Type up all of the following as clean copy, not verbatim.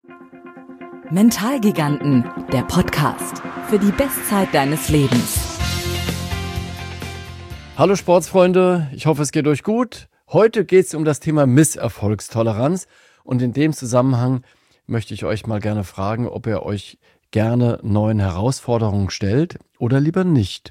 Mentalgiganten, der Podcast für die Bestzeit deines Lebens. Hallo Sportsfreunde, ich hoffe es geht euch gut. Heute geht es um das Thema Misserfolgstoleranz und in dem Zusammenhang möchte ich euch mal gerne fragen, ob ihr euch gerne neuen Herausforderungen stellt oder lieber nicht.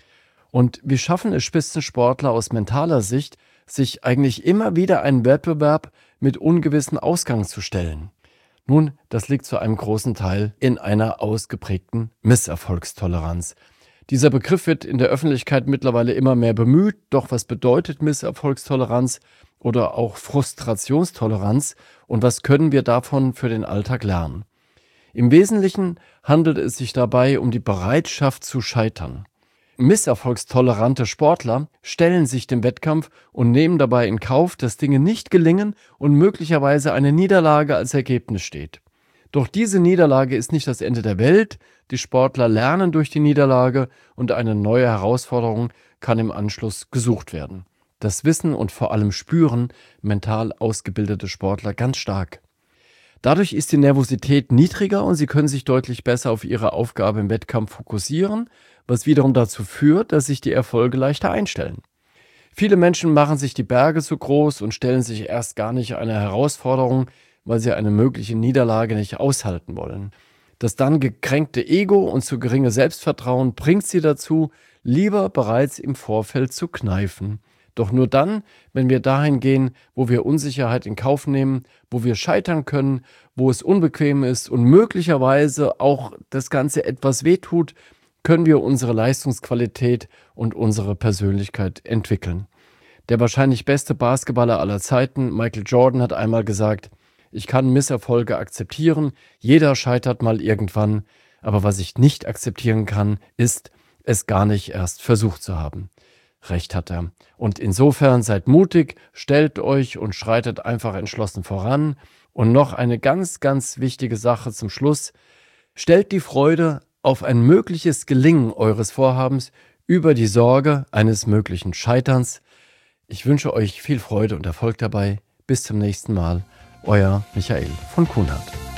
Und wie schaffen es Spitzensportler aus mentaler Sicht, sich eigentlich immer wieder einen Wettbewerb mit ungewissem Ausgang zu stellen? Nun, das liegt zu einem großen Teil in einer ausgeprägten Misserfolgstoleranz. Dieser Begriff wird in der Öffentlichkeit mittlerweile immer mehr bemüht. Doch was bedeutet Misserfolgstoleranz oder auch Frustrationstoleranz und was können wir davon für den Alltag lernen? Im Wesentlichen handelt es sich dabei um die Bereitschaft zu scheitern. Misserfolgstolerante Sportler stellen sich dem Wettkampf und nehmen dabei in Kauf, dass Dinge nicht gelingen und möglicherweise eine Niederlage als Ergebnis steht. Doch diese Niederlage ist nicht das Ende der Welt, die Sportler lernen durch die Niederlage und eine neue Herausforderung kann im Anschluss gesucht werden. Das wissen und vor allem spüren mental ausgebildete Sportler ganz stark. Dadurch ist die Nervosität niedriger und sie können sich deutlich besser auf ihre Aufgabe im Wettkampf fokussieren, was wiederum dazu führt, dass sich die Erfolge leichter einstellen. Viele Menschen machen sich die Berge zu groß und stellen sich erst gar nicht eine Herausforderung, weil sie eine mögliche Niederlage nicht aushalten wollen. Das dann gekränkte Ego und zu geringe Selbstvertrauen bringt sie dazu, lieber bereits im Vorfeld zu kneifen. Doch nur dann, wenn wir dahin gehen, wo wir Unsicherheit in Kauf nehmen, wo wir scheitern können, wo es unbequem ist und möglicherweise auch das Ganze etwas wehtut, können wir unsere Leistungsqualität und unsere Persönlichkeit entwickeln. Der wahrscheinlich beste Basketballer aller Zeiten, Michael Jordan, hat einmal gesagt: Ich kann Misserfolge akzeptieren, jeder scheitert mal irgendwann, aber was ich nicht akzeptieren kann, ist, es gar nicht erst versucht zu haben. Recht hat er. Und insofern seid mutig, stellt euch und schreitet einfach entschlossen voran. Und noch eine ganz, ganz wichtige Sache zum Schluss: Stellt die Freude auf ein mögliches Gelingen eures Vorhabens über die Sorge eines möglichen Scheiterns. Ich wünsche euch viel Freude und Erfolg dabei. Bis zum nächsten Mal. Euer Michael von Kuhnert.